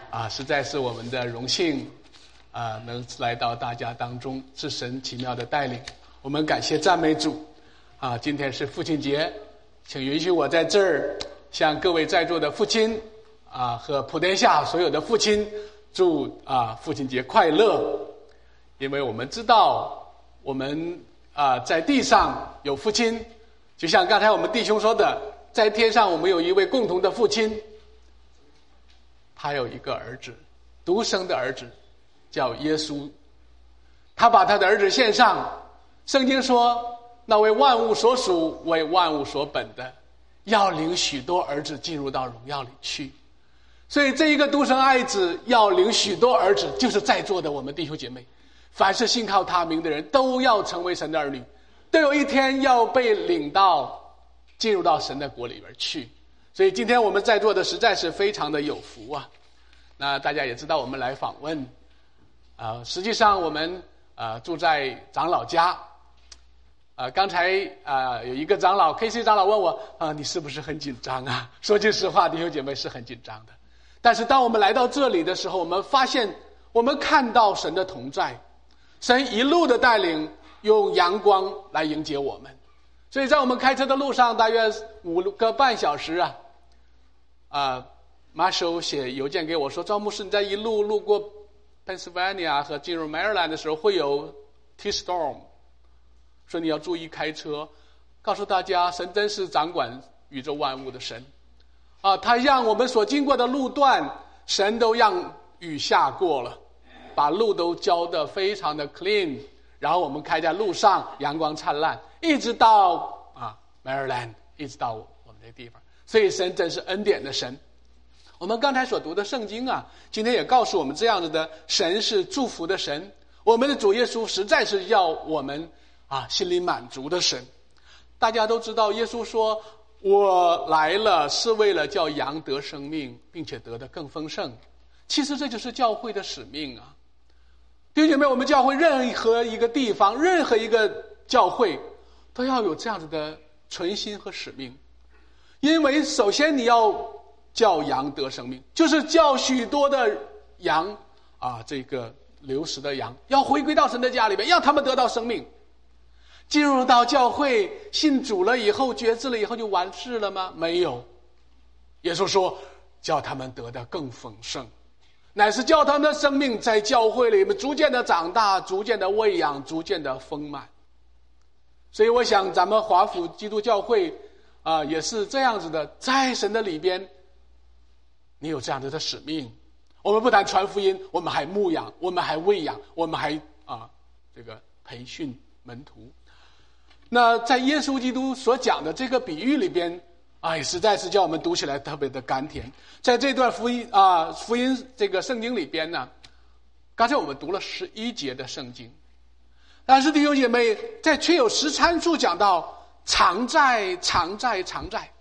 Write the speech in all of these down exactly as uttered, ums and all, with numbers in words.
啊，实在是我们的荣幸啊，能来到大家当中，是神奇妙的带领。我们感谢赞美主啊！今天是父亲节，请允许我在这儿向各位在座的父亲啊和普天下所有的父亲祝啊父亲节快乐。因为我们知道我们啊在地上有父亲，就像刚才我们弟兄说的，在天上我们有一位共同的父亲，他有一个儿子，独生的儿子叫耶稣，他把他的儿子献上。圣经说，那为万物所属，为万物所本的，要领许多儿子进入到荣耀里去。所以这一个独生爱子要领许多儿子，就是在座的我们弟兄姐妹，凡是信靠他名的人都要成为神的儿女，都有一天要被领到进入到神的国里边去。所以今天我们在座的实在是非常的有福啊。那大家也知道我们来访问啊、呃，实际上我们呃住在长老家。呃，刚才啊、呃、有一个长老 K C 长老问我啊、呃，你是不是很紧张啊？说句实话，弟兄姐妹是很紧张的。但是当我们来到这里的时候，我们发现，我们看到神的同在，神一路的带领，用阳光来迎接我们。所以在我们开车的路上，大约五个半小时啊，啊、呃，马修写邮件给我说，赵牧师，你在一路路过 Pennsylvania 和进入 Maryland 的时候，会有 T-storm。说你要注意开车，告诉大家，神真是掌管宇宙万物的神啊！他让我们所经过的路段，神都让雨下过了，把路都浇得非常的 clean， 然后我们开在路上，阳光灿烂，一直到啊 Maryland， 一直到我们这地方。所以神真是恩典的神。我们刚才所读的圣经啊，今天也告诉我们这样子的，神是祝福的神。我们的主耶稣实在是要我们啊，心里满足的神。大家都知道，耶稣说，我来了是为了叫羊得生命，并且得得更丰盛。其实这就是教会的使命啊。弟兄姐妹，我们教会任何一个地方，任何一个教会都要有这样子的存心和使命。因为首先你要叫羊得生命，就是叫许多的羊啊，这个流失的羊要回归到神的家里面，让他们得到生命。进入到教会信主了以后，觉知了以后就完事了吗？没有。耶稣说叫他们得的更丰盛，乃是叫他们的生命在教会里面逐渐的长大，逐渐的喂养，逐渐的丰满。所以我想咱们华府基督教会啊、呃，也是这样子的，在神的里边你有这样子的使命。我们不但传福音，我们还牧养，我们还喂养，我们还啊这个培训门徒。那在耶稣基督所讲的这个比喻里边，哎，实在是叫我们读起来特别的甘甜。在这段福音啊，福音这个圣经里边呢，刚才我们读了十一节的圣经，但是弟兄姐妹，在却有十参处讲到常在，常在，常在。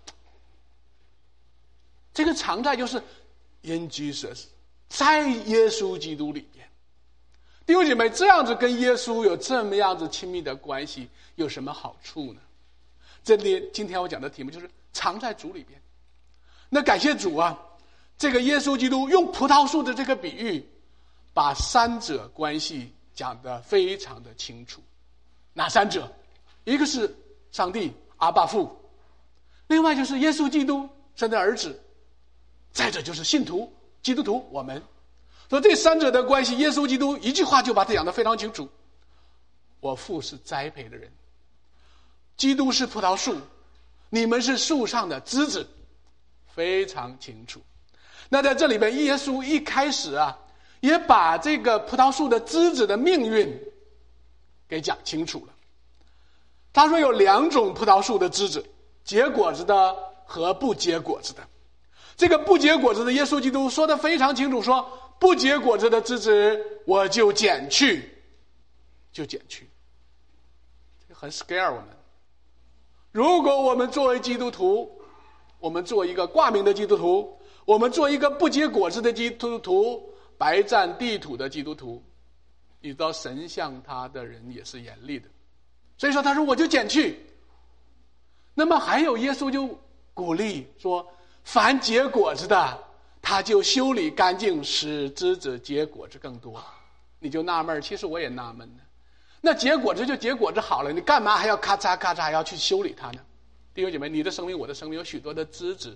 这个常在就是 in Jesus， 在耶稣基督里边。弟兄姐妹，这样子跟耶稣有这么样子亲密的关系，有什么好处呢？这里今天我讲的题目就是常在主里边。那感谢主啊，这个耶稣基督用葡萄树的这个比喻，把三者关系讲得非常的清楚。哪三者？一个是上帝阿爸父，另外就是耶稣基督神的儿子，再者就是信徒基督徒我们。所以这三者的关系，耶稣基督一句话就把它讲得非常清楚。我父是栽培的人，基督是葡萄树，你们是树上的枝子，非常清楚。那在这里边，耶稣一开始啊，也把这个葡萄树的枝子的命运给讲清楚了。他说有两种葡萄树的枝子，结果子的和不结果子的。这个不结果子的，耶稣基督说得非常清楚，说不结果子的枝子我就剪去，就剪去。这很 scare 我们。如果我们作为基督徒，我们做一个挂名的基督徒，我们做一个不结果子的基督徒，白占地土的基督徒，你知道神向他的人也是严厉的。所以说他说我就剪去。那么还有耶稣就鼓励说，凡结果子的他就修理干净，使枝子结果子更多。你就纳闷，其实我也纳闷呢。那结果子就结果子好了，你干嘛还要咔嚓咔嚓还要去修理它呢？弟兄姐妹，你的生命我的生命有许多的枝子，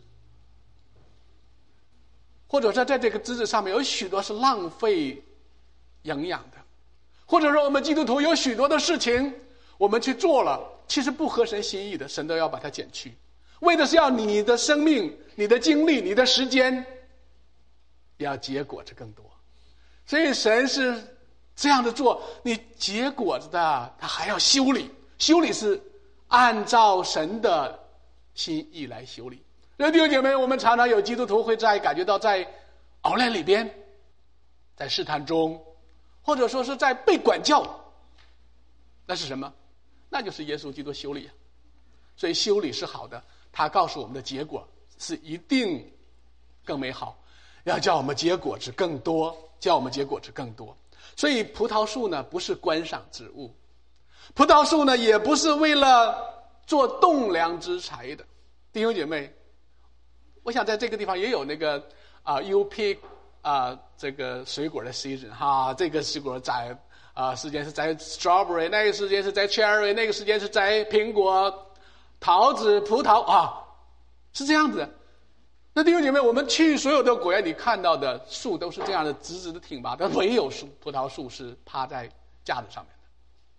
或者说在这个枝子上面有许多是浪费营养的，或者说我们基督徒有许多的事情我们去做了，其实不合神心意的，神都要把它剪去，为的是要你的生命、你的精力、你的时间要结果子更多。所以神是这样的做，你结果子的他还要修理，修理是按照神的心意来修理。所以弟兄姐妹，我们常常有基督徒会在感觉到在熬炼里边，在试探中，或者说是在被管教，那是什么？那就是耶稣基督修理啊。所以修理是好的，他告诉我们的结果是一定更美好，要叫我们结果子更多，叫我们结果子更多。所以葡萄树呢不是观赏之物，葡萄树呢也不是为了做栋梁之材的。弟兄姐妹，我想在这个地方也有那个啊 ，you pick 啊这个水果的 season 哈，这个水果在啊时间是在 strawberry， 那个时间是在 cherry， 那个时间是在苹果、桃子、葡萄啊，是这样子的。那弟兄姐妹，我们去所有的国家，你看到的树都是这样的直直的挺拔，但唯有树葡萄树是趴在架子上面的。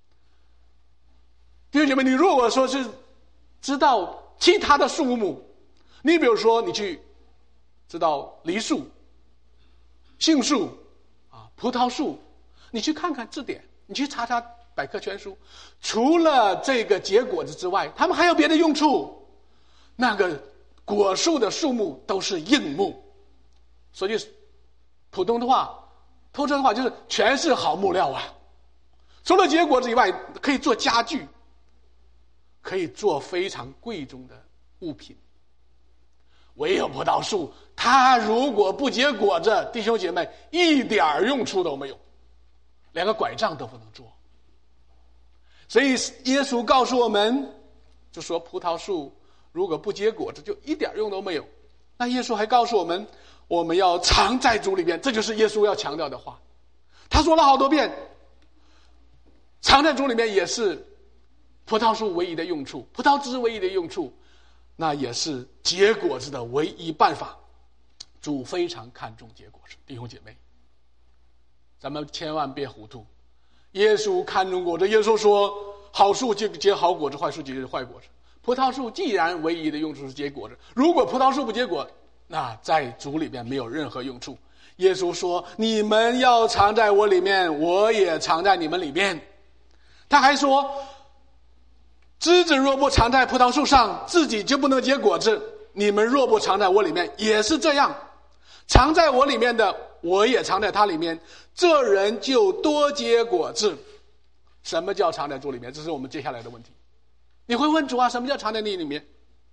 弟兄姐妹，你如果说是知道其他的树木，你比如说你去知道梨树、杏树啊、葡萄树，你去看看字典，你去查查百科全书，除了这个结果子之外，它们还有别的用处。那个果树的树木都是硬木，说句普通的话、透彻的话，就是全是好木料啊。除了结果子以外，可以做家具，可以做非常贵重的物品。唯有葡萄树，它如果不结果子，弟兄姐妹一点用处都没有，连个拐杖都不能做。所以耶稣告诉我们，就说葡萄树如果不结果子，就一点用都没有。那耶稣还告诉我们，我们要常在主里面，这就是耶稣要强调的话。他说了好多遍，常在主里面也是葡萄树唯一的用处，葡萄枝唯一的用处，那也是结果子的唯一办法。主非常看重结果子，弟兄姐妹，咱们千万别糊涂。耶稣看重果子，耶稣说好树结结好果子，坏树结坏果子。葡萄树既然唯一的用处是结果子，如果葡萄树不结果，那在主里面没有任何用处。耶稣说你们要藏在我里面，我也藏在你们里面。他还说枝子若不藏在葡萄树上，自己就不能结果子，你们若不藏在我里面也是这样。藏在我里面的，我也藏在他里面，这人就多结果子。什么叫藏在主里面？这是我们接下来的问题。你会问主啊，什么叫藏在你里面？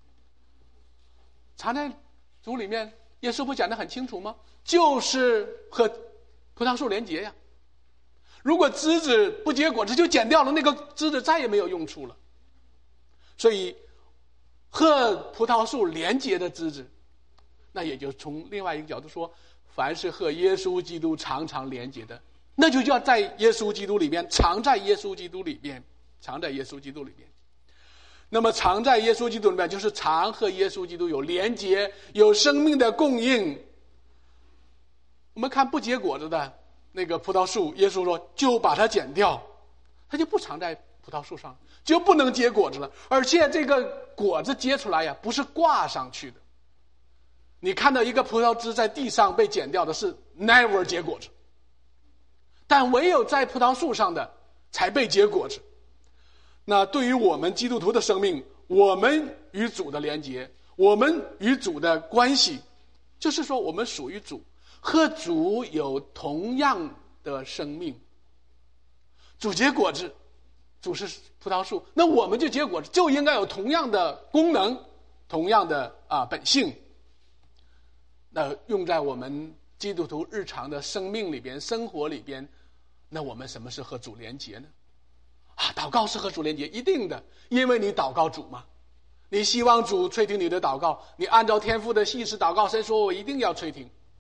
藏在主里面，耶稣不讲得很清楚吗？就是和葡萄树连结呀。如果枝子不结果子，就剪掉了，那个枝子再也没有用处了。所以和葡萄树连结的枝子，那也就从另外一个角度说，凡是和耶稣基督常常连结的，那就要在耶稣基督里边，常在耶稣基督里边，常在耶稣基督里边。那么常在耶稣基督里面，就是常和耶稣基督有连结，有生命的供应。我们看不结果子的那个葡萄树，耶稣说就把它剪掉，它就不藏在葡萄树上，就不能结果子了。而且这个果子结出来呀，不是挂上去的。你看到一个葡萄枝在地上被剪掉的，是 never 结果子，但唯有在葡萄树上的才被结果子。那对于我们基督徒的生命，我们与主的连结，我们与主的关系，就是说我们属于主，和主有同样的生命。主结果子，主是葡萄树，那我们就结果子，就应该有同样的功能，同样的啊本性。那用在我们基督徒日常的生命里边、生活里边，那我们什么是和主连结呢？啊，祷告是和主连结，一定的，因为你祷告主嘛，你希望主垂听你的祷告，你按照天父的意思祷告，神说我一定要垂听，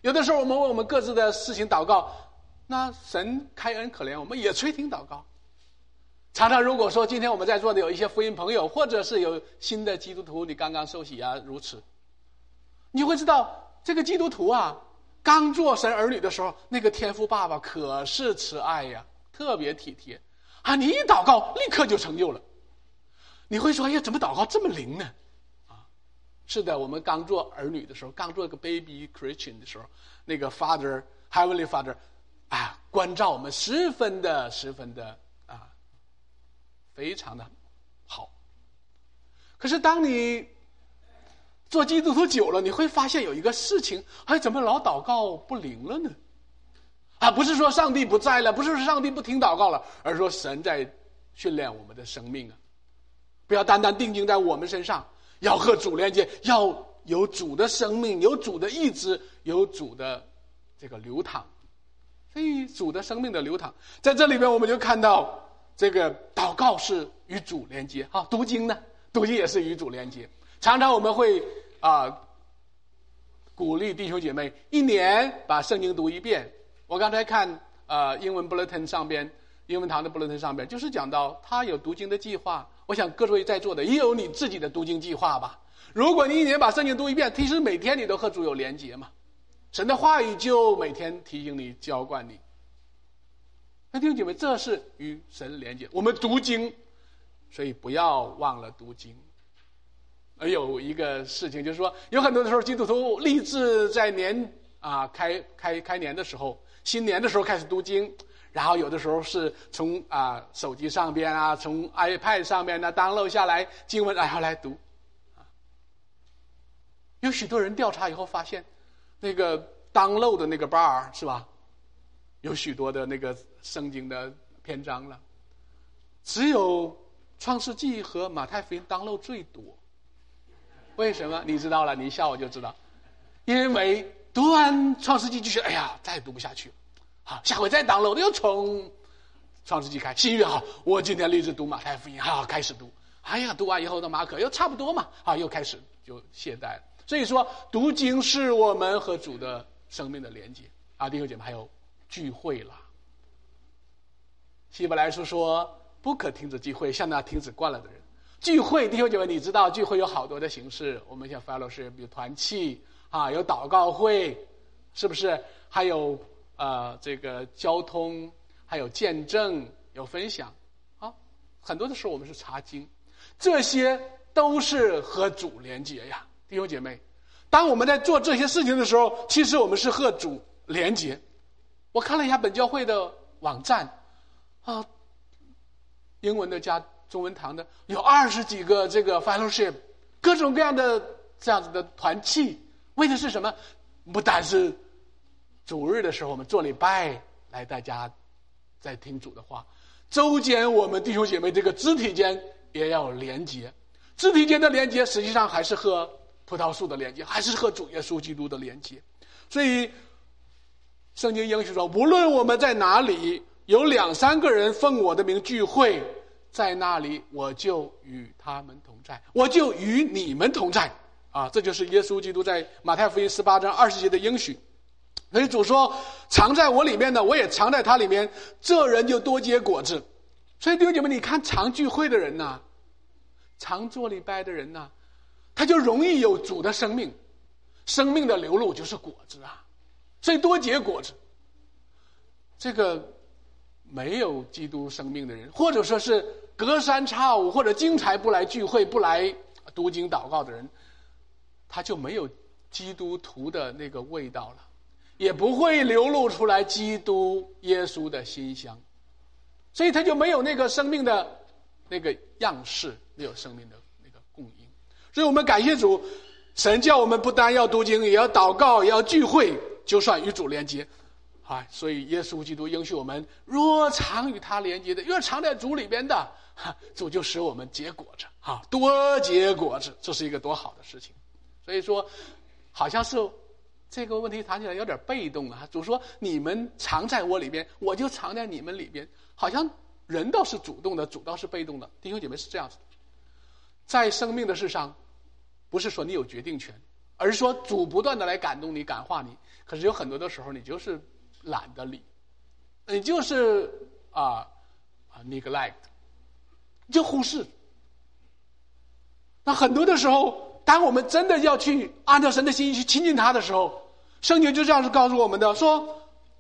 有的时候我们为我们各自的事情祷告，那神开恩可怜我们，也垂听祷告。常常如果说今天我们在座的有一些福音朋友，或者是有新的基督徒，你刚刚受洗啊，如此，你会知道这个基督徒啊，刚做神儿女的时候，那个天父爸爸可是慈爱呀，特别体贴啊，你一祷告立刻就成就了。你会说，哎呀，怎么祷告这么灵呢？啊，是的，我们刚做儿女的时候，刚做一个 baby Christian 的时候，那个 Father Heavenly Father 啊，关照我们十分的十分的啊，非常的好。可是当你做基督徒久了，你会发现有一个事情，哎，怎么老祷告不灵了呢？啊，不是说上帝不在了，不是说上帝不听祷告了，而是说神在训练我们的生命啊。不要单单定睛在我们身上，要和主连接，要有主的生命，有主的意志，有主的这个流淌。所以主的生命的流淌，在这里边我们就看到这个祷告是与主连接啊，读经呢，读经也是与主连接。常常我们会啊、呃、鼓励弟兄姐妹一年把圣经读一遍。我刚才看呃英文 bulletin 上边，英文堂的 bulletin 上边就是讲到他有读经的计划。我想各位在座的也有你自己的读经计划吧。如果你一年把圣经读一遍，其实每天你都和主有连结嘛，神的话语就每天提醒你，浇灌你。那弟兄姐妹，这是与神连结。我们读经，所以不要忘了读经。而有一个事情就是说，有很多的时候基督徒立志在年啊开开开年的时候，新年的时候开始读经。然后有的时候是从啊、呃、手机上边啊，从 iPad 上边呢 download 下来经文，然后来读。啊，有许多人调查以后发现，那个 download 的那个 bar 是吧？有许多的那个圣经的篇章了，只有创世纪和马太福音 download 最多。为什么？你知道了，你一笑我就知道，因为读完创世纪就觉得，哎呀，再也读不下去了。好，下回再download又从创世纪开，新约好，我今天立志读马太福音，好，开始读。哎呀，读完以后到马可又差不多嘛，啊，又开始就懈怠了。所以说，读经是我们和主的生命的连接啊，弟兄姐妹，还有聚会啦。希伯来书说，不可停止聚会，像那停止惯了的人。聚会，弟兄姐妹，你知道聚会有好多的形式，我们像 fellowship 有团契啊，有祷告会，是不是？还有呃，这个交通，还有见证，有分享，啊，很多的时候我们是查经，这些都是和主连结呀，弟兄姐妹。当我们在做这些事情的时候，其实我们是和主连结。我看了一下本教会的网站，啊，英文的加中文堂的有二十几个这个 fellowship， 各种各样的这样子的团契，为的是什么？不单是主日的时候我们做礼拜来大家在听主的话，周间我们弟兄姐妹这个肢体间也要有连结，肢体间的连结实际上还是和葡萄树的连结，还是和主耶稣基督的连结。所以圣经应许说，无论我们在哪里有两三个人奉我的名聚会，在那里我就与他们同在，我就与你们同在啊！这就是耶稣基督在马太福音十八章二十节的应许。所以主说，藏在我里面的，我也藏在他里面，这人就多结果子。所以弟兄姐妹，你看常聚会的人呐、啊，常做礼拜的人呐、啊，他就容易有主的生命，生命的流露就是果子啊，所以多结果子。这个没有基督生命的人，或者说是隔三差五或者经常不来聚会、不来读经祷告的人，他就没有基督徒的那个味道了，也不会流露出来基督耶稣的馨香，所以他就没有那个生命的那个样式，没有生命的那个供应。所以我们感谢主，神叫我们不单要读经，也要祷告，也要聚会，就算与主连接啊。所以耶稣基督应许我们，若常与他连接的，越常在主里边的，主就使我们结果子啊，多结果子，这是一个多好的事情。所以说好像是这个问题谈起来有点被动啊。主说你们藏在我里边，我就藏在你们里边，好像人倒是主动的，主倒是被动的。弟兄姐妹是这样子的，在生命的事上，不是说你有决定权，而是说主不断的来感动你、感化你。可可是有很多的时候，你就是懒得理，你就是啊啊 neglect， 就忽视。那很多的时候，当我们真的要去按照神的心意去亲近他的时候，圣经就这样是告诉我们的，说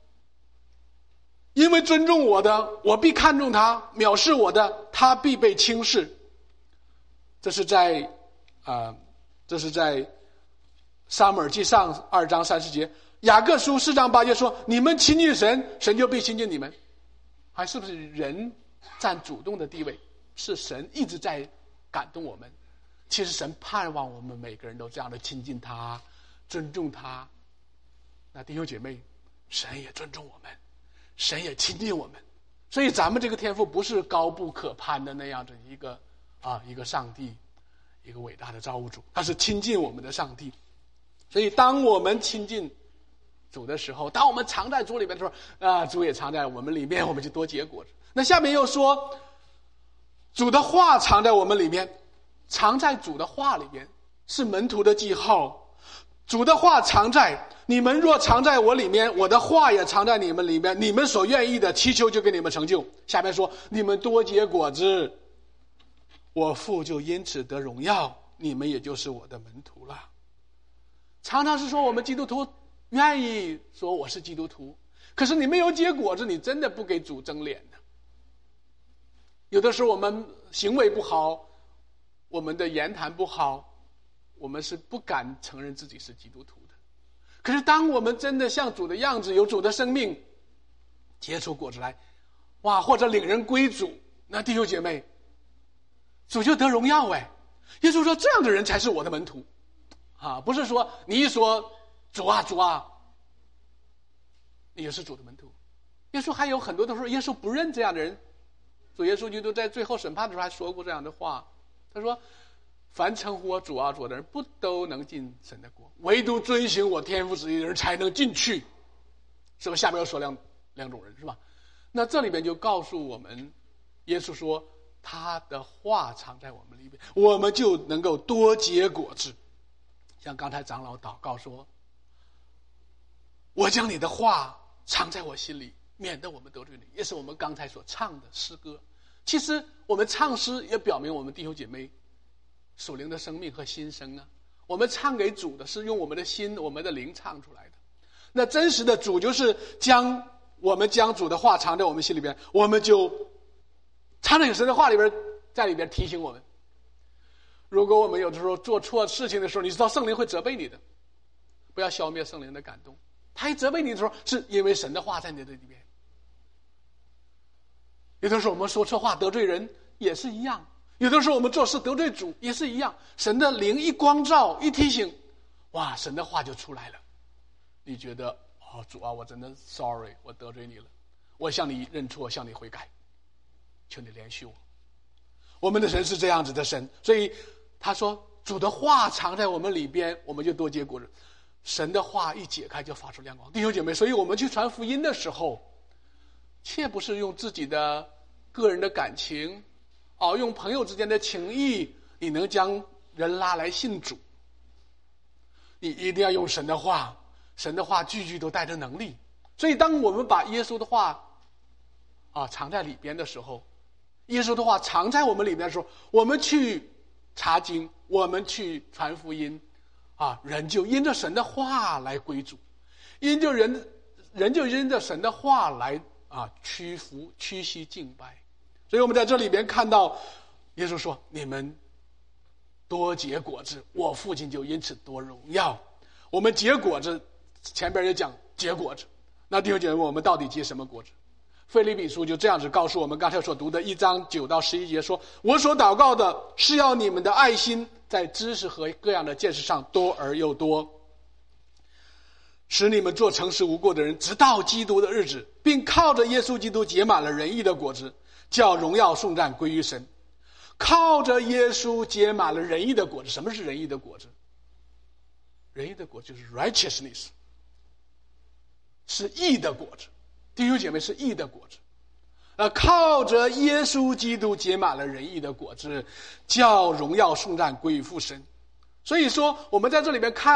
因为尊重我的，我必看重他；藐视我的，他必被轻视。这是在啊、呃，这是在撒母耳记上二章三十节。雅各书四章八节说：你们亲近神，神就必亲近你们。还是不是人占主动的地位？是神一直在感动我们。其实神盼望我们每个人都这样的亲近他，尊重他。那弟兄姐妹，神也尊重我们，神也亲近我们。所以咱们这个天父不是高不可攀的那样的一个啊一个上帝，一个伟大的造物主，他是亲近我们的上帝。所以当我们亲近主的时候，当我们藏在主里面的时候，啊，主也藏在我们里面，我们就多结果子。那下面又说，主的话藏在我们里面，藏在主的话里面是门徒的记号。主的话藏在你们，若藏在我里面，我的话也藏在你们里面，你们所愿意的祈求就给你们成就。下面说，你们多结果子，我父就因此得荣耀，你们也就是我的门徒了。常常是说我们基督徒愿意说我是基督徒，可是你没有结果子，你真的不给主争脸的。有的时候我们行为不好，我们的言谈不好，我们是不敢承认自己是基督徒的。可是当我们真的像主的样子，有主的生命，结出果子来，哇，或者领人归主，那弟兄姐妹，主就得荣耀哎。耶稣说这样的人才是我的门徒啊，不是说你一说主啊主啊，你也是主的门徒。耶稣还有很多的时候，耶稣不认这样的人。主耶稣基督在最后审判的时候还说过这样的话，他说凡称呼我主啊主的人，不都能进神的国，唯独遵行我天父旨意的人才能进去。是不是下面又说两两种人是吧？那这里面就告诉我们，耶稣说他的话藏在我们里面，我们就能够多结果子。像刚才长老祷告说，我将你的话藏在我心里，免得我们得罪你，也是我们刚才所唱的诗歌。其实我们唱诗也表明我们弟兄姐妹属灵的生命和心声啊。我们唱给主的是用我们的心，我们的灵唱出来的。那真实的主就是将我们将主的话藏在我们心里边，我们就藏在神的话里边，在里边提醒我们。如果我们有的时候做错事情的时候，你知道圣灵会责备你的，不要消灭圣灵的感动。他一责备你的时候，是因为神的话在你的里面。有的时候我们说错话得罪人也是一样，有的时候我们做事得罪主也是一样。神的灵一光照一提醒，哇，神的话就出来了。你觉得哦，主啊，我真的 sorry， 我得罪你了，我向你认错，向你悔改，求你怜恤我。我们的神是这样子的神，所以他说主的话藏在我们里边，我们就多结果子。神的话一解开就发出亮光。弟兄姐妹，所以我们去传福音的时候，切不是用自己的个人的感情哦，用朋友之间的情谊，你能将人拉来信主。你一定要用神的话，神的话句句都带着能力。所以当我们把耶稣的话啊藏在里边的时候，耶稣的话藏在我们里面的时候，我们去查经，我们去传福音啊，人就因着神的话来归主，因着人人就因着神的话来啊屈服屈膝敬拜。所以我们在这里边看到耶稣说，你们多结果子，我父亲就因此多荣耀。我们结果子，前边也讲结果子，那弟兄姐妹，我们到底结什么果子？腓立比书就这样子告诉我们，刚才所读的一章九到十一节说，我所祷告的是要你们的爱心在知识和各样的见识上多而又多，使你们做诚实无过的人，直到基督的日子，并靠着耶稣基督结满了仁义的果子，叫荣耀颂赞归于神。靠着耶稣结满了仁义的果子。什么是仁义的果子？仁义的果子就是 righteousness， 是义的果子。弟兄姐妹，是义的果子。呃，靠着耶稣基督结满了仁义的果子，叫荣耀颂赞归于父神。所以说我们在这里面看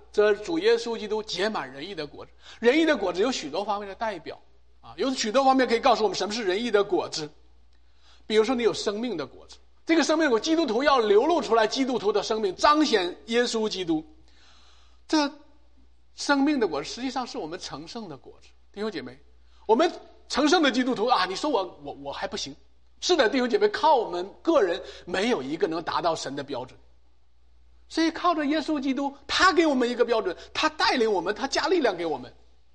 这主耶稣基督结满仁义的果子。仁义的果子有许多方面的代表啊，有许多方面可以告诉我们什么是仁义的果子。比如说你有生命的果子，这个生命的果，基督徒要流露出来基督徒的生命，彰显耶稣基督。这生命的果子实际上是我们成圣的果子。弟兄姐妹，我们成圣的基督徒啊，你说我我我还不行。是的，弟兄姐妹，靠我们个人没有一个能达到神的标准，所以靠着耶稣基督，他给我们一个标准，他带领我们，他加力量给我们，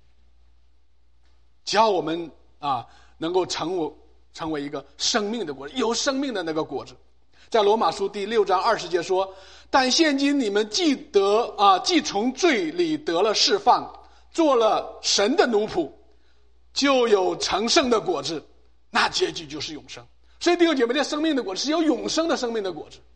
叫我们啊能够成为成为一个生命的果子，有生命的那个果子。在罗马书第六章二十节说，但现今你们既得啊既从罪里得了释放，做了神的奴仆，就有成圣的果子，那结局就是永生。所以弟兄姐妹，这生命的果子是有永生的生命的果子，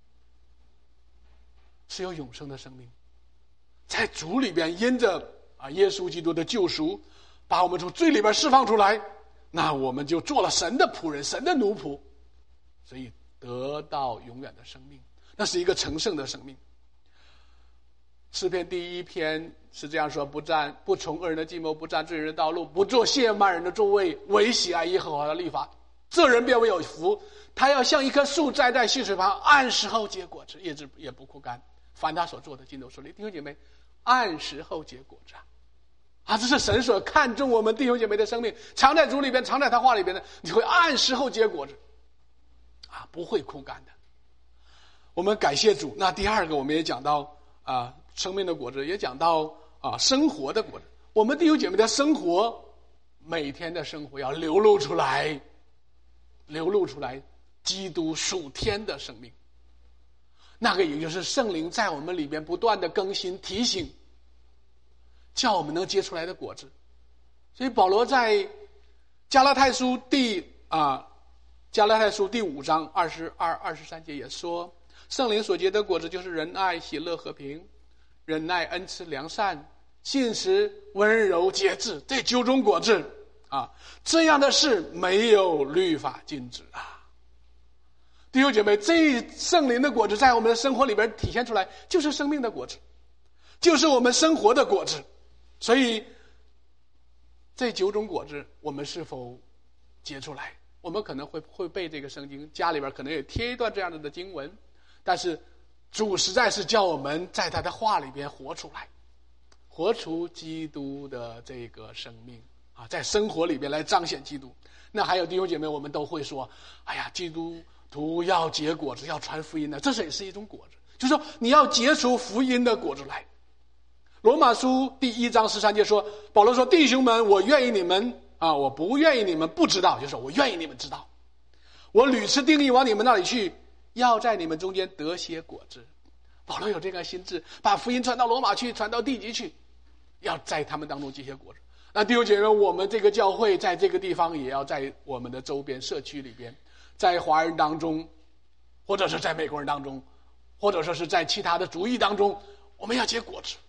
是有永生的生命，在主里边因着啊耶稣基督的救赎，把我们从罪里边释放出来，那我们就做了神的仆人，神的奴仆，所以得到永远的生命，那是一个成圣的生命。诗篇第一篇是这样说，不站不从恶人的计谋，不站罪人的道路，不做亵慢人的座位，唯喜爱耶和华的律法，这人便为有福。他要像一棵树栽在溪水旁，按时候结果子，叶子也不枯干，凡他所做的尽都顺利。弟兄姐妹，按时候结果子啊，这是神所看重我们弟兄姐妹的生命，藏在主里边，藏在他话里边的，你会按时候结果子啊，不会枯干的。我们感谢主。那第二个我们也讲到啊生命的果子，也讲到啊生活的果子。我们弟兄姐妹的生活，每天的生活要流露出来，流露出来基督属天的生命，那个也就是圣灵在我们里边不断的更新提醒，叫我们能结出来的果子。所以保罗在加拉太书第啊加拉太书第五章二十二二十三节也说，圣灵所结的果子就是仁爱、喜乐、和平、忍耐、恩慈、良善、信实、温柔、节制，这九种果子啊，这样的事没有律法禁止啊。弟兄姐妹，这圣灵的果子在我们的生活里边体现出来，就是生命的果子，就是我们生活的果子。所以这九种果子我们是否结出来，我们可能会会背这个圣经，家里边可能也贴一段这样子的经文，但是主实在是叫我们在他的话里边活出来，活出基督的这个生命啊，在生活里边来彰显基督。那还有弟兄姐妹，我们都会说，哎呀，基督徒要结果子，要传福音的，这是也是一种果子，就是说你要结出福音的果子来。罗马书第一章十三节说，保罗说，弟兄们，我愿意你们啊，我不愿意你们不知道，就是我愿意你们知道，我屡次定义往你们那里去，要在你们中间得些果子。保罗有这个心志，把福音传到罗马去，传到地极去，要在他们当中结些果子。那弟兄姐妹，我们这个教会在这个地方也要在我们的周边社区里边，在华人当中，或者是在美国人当中，或者说是在其他的族裔当中，我们要结果子，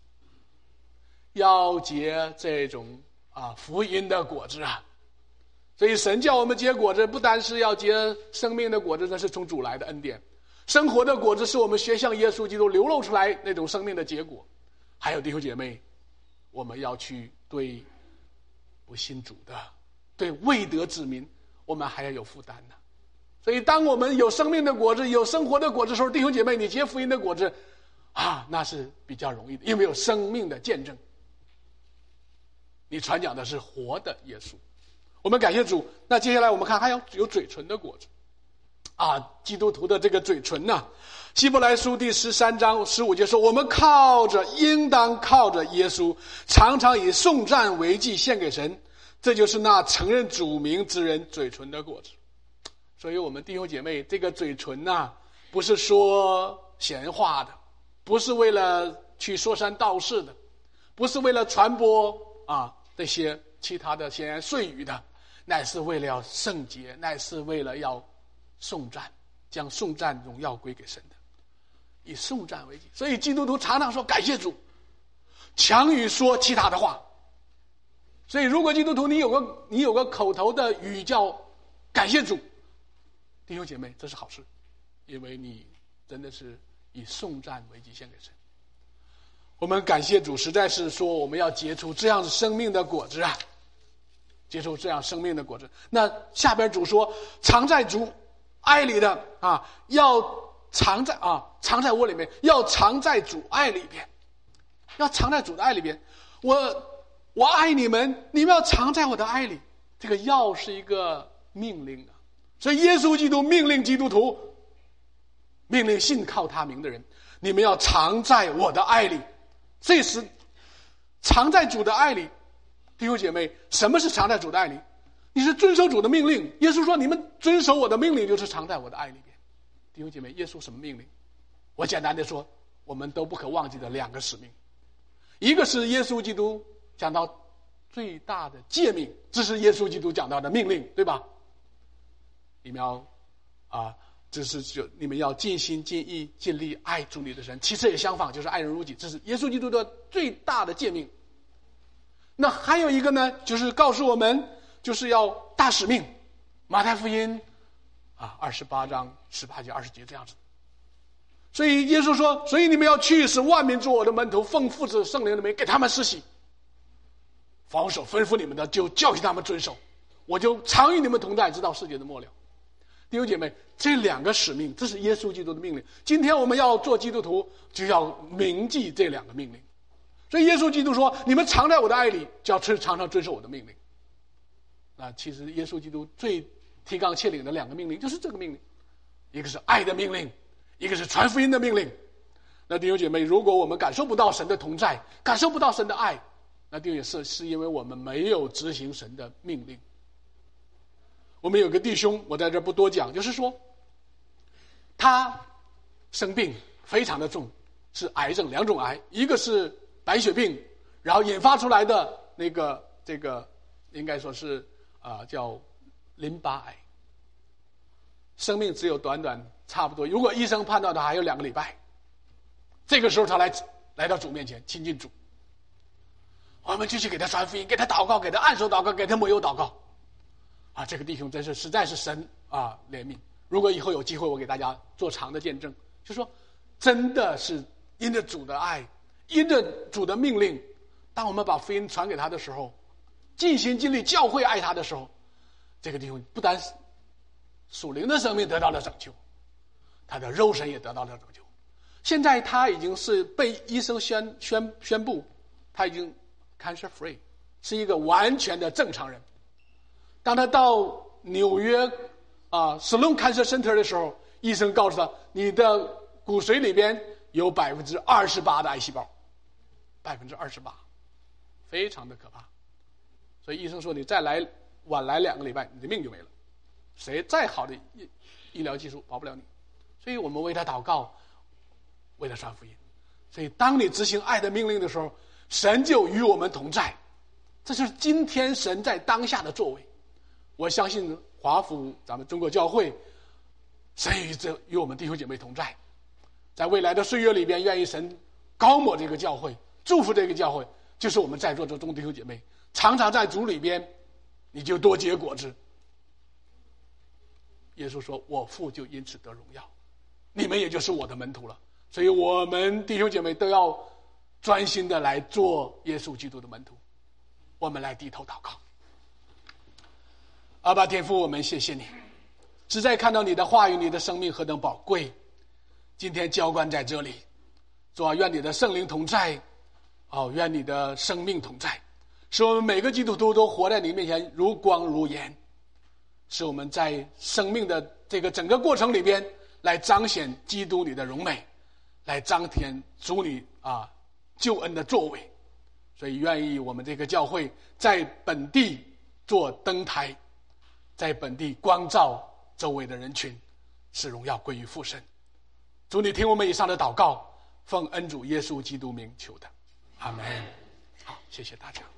要结这种啊福音的果子啊。所以神叫我们结果子，不单是要结生命的果子，那是从主来的恩典。生活的果子是我们学像耶稣基督流露出来那种生命的结果。还有弟兄姐妹，我们要去对不信主的，对未得之民，我们还要有负担呢。所以当我们有生命的果子，有生活的果子的时候，弟兄姐妹，你结福音的果子啊，那是比较容易的，因为有生命的见证，你传讲的是活的耶稣。我们感谢主。那接下来我们看还有有嘴唇的果子啊，基督徒的这个嘴唇呢、啊，希伯来书第十三章十五节说，我们靠着应当靠着耶稣，常常以颂赞为祭献给神，这就是那承认主名之人嘴唇的果子。所以我们弟兄姐妹，这个嘴唇呢、啊，不是说闲话的，不是为了去说三道四的，不是为了传播啊这些其他的闲言碎语的，乃是为了要圣洁，乃是为了要颂赞，将颂赞荣耀归给神的，以颂赞为祭。所以基督徒常常说感谢主，强于说其他的话。所以如果基督徒你有个你有个口头的语叫感谢主，弟兄姐妹，这是好事，因为你真的是以颂赞为祭献给神。 我们感谢主，实在是说我们要结出这样生命的果子啊，结出这样生命的果子。那下边主说，藏在主爱里的啊，要藏在啊，藏在我里面，要藏在主爱里边，要藏在主的爱里边。我我爱你们，你们要藏在我的爱里。这个要是一个命令啊，所以耶稣基督命令基督徒，命令信靠他名的人，你们要藏在我的爱里。这时藏在主的爱里，弟兄姐妹，什么是藏在主的爱里？你是遵守主的命令。耶稣说，你们遵守我的命令，就是藏在我的爱里边。弟兄姐妹，耶稣什么命令？我简单的说，我们都不可忘记的两个使命。一个是耶稣基督讲到最大的诫命，这是耶稣基督讲到的命令，对吧？你们要啊，这是就你们要尽心尽意尽力爱主你的神。其次也相反，就是爱人如己，这是耶稣基督的最大的诫命。那还有一个呢，就是告诉我们，就是要大使命。马太福音啊，二十八章十八节、二十节这样子。所以耶稣说，所以你们要去，使万民做我的门徒，奉父子圣灵的名给他们施洗。防守吩咐你们的，就教训他们遵守。我就常与你们同在，直到世界的末了。弟兄姐妹，这两个使命，这是耶稣基督的命令。今天我们要做基督徒，就要铭记这两个命令。所以耶稣基督说，你们藏在我的爱里，就要常常遵守我的命令。那其实耶稣基督最提纲挈领的两个命令就是这个命令，一个是爱的命令，一个是传福音的命令。那弟兄姐妹，如果我们感受不到神的同在，感受不到神的爱，那弟兄也是是因为我们没有执行神的命令。我们有个弟兄，我在这不多讲，就是说他生病非常的重，是癌症，两种癌，一个是白血病，然后引发出来的那个这个应该说是啊、呃、叫淋巴癌，生命只有短短差不多，如果医生判断的还有两个礼拜。这个时候他来来到主面前亲近主，我们就去给他传福音，给他祷告，给他按手祷告，给他抹油祷告。啊，这个弟兄真是实在是神啊怜悯。如果以后有机会，我给大家做长的见证，就说真的是因着主的爱，因着主的命令，当我们把福音传给他的时候，尽心尽力教会爱他的时候，这个弟兄不单属灵的生命得到了拯救，他的肉身也得到了拯救。现在他已经是被医生宣宣宣布，他已经 cancer free， 是一个完全的正常人。当他到纽约啊 Sloan Cancer Center 的时候，医生告诉他，你的骨髓里边有百分之二十八的癌细胞，百分之二十八，非常的可怕。所以医生说，你再来晚来两个礼拜，你的命就没了。谁再好的医医疗技术保不了你。所以我们为他祷告，为他传福音。所以当你执行爱的命令的时候，神就与我们同在。这就是今天神在当下的作为。我相信华府咱们中国教会，神与这与我们弟兄姐妹同在，在未来的岁月里边，愿意神高抹这个教会，祝福这个教会，就是我们在座的众弟兄姐妹，常常在主里边，你就多结果子。耶稣说，我父就因此得荣耀，你们也就是我的门徒了。所以我们弟兄姐妹都要专心的来做耶稣基督的门徒。我们来低头祷告。阿爸天父，我们谢谢你，实在看到你的话语，你的生命何等宝贵，今天浇灌在这里。主啊，愿你的圣灵同在，哦，愿你的生命同在，使我们每个基督徒都活在你面前如光如盐，使我们在生命的这个整个过程里边来彰显基督你的荣美，来彰显主你啊救恩的作为。所以愿意我们这个教会在本地做灯台，在本地光照周围的人群，使荣耀归于父神。主，你听我们以上的祷告，奉恩主耶稣基督名求的，阿们。好，谢谢大家。